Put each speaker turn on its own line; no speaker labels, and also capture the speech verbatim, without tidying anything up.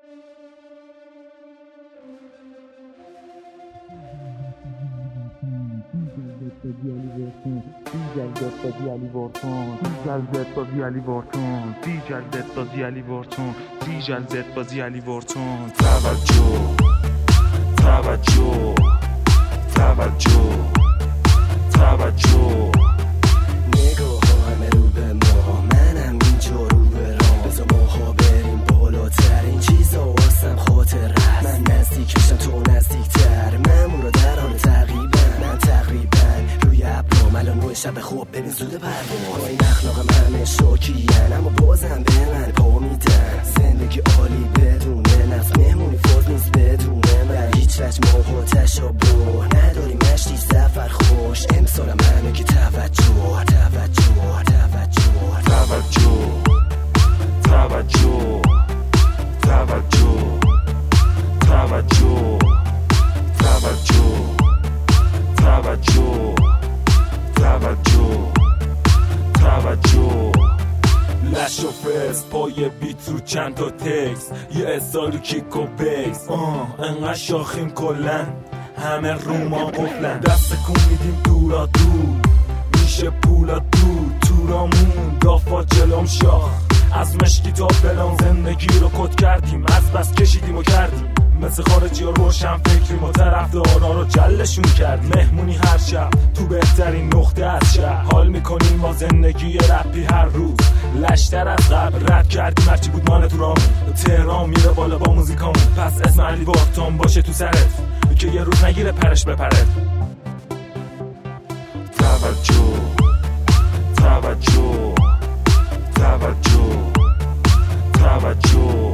توجه توجه توجه توجه نگاه ها همه رو به ما، منم اینجا رو به راه، بذار ماها بریم بالاترین چیزا واسم خاطره. من نزدیک میشم تو نزدیکتر، من رو در حال تقریبا، من تقریبا روی ابرام الان نوع شب خوب ببین زود پرواز. این اخلاقم همه شاکیان اما بازم به من پا میدن. زندگی عالی بدونه نفس، مهمونی فاز نیست بدونه من، هیچ وجه ماها تشابه نداریم، مشتی سفر خوش امسالم همه که توجه توجه توجه توجه توجه توجه توجه توجه توجه توجه لش و فرس پای بیت رو چند تا تکس، یه اصال کیک و بیس، آه انقدر شاخیم کلن همه رو ما قفلن. دست کن میدیم دورا دور میشه پولا دور، تورامون دافا جلوم شاخ از مشکی تا بلان. زندگی رو کد کردیم از بس کشیدیم و کردیم، مثل خارجی ها روشن فکریم و طرفدارا رو جلشون کردیم. مهمونی هر شب تو بهترین نقطه از شهر، حال میکنیم با زندگی رپی هر روز. لشتر از قبل رپ کردیم هرچی بود مال تو رامون، تهران میره بالا با موزیکامون. پس اسم علی بارتان باشه تو سرت که یه روز نگیره پرش بپرد. توجه توجه توجه توجه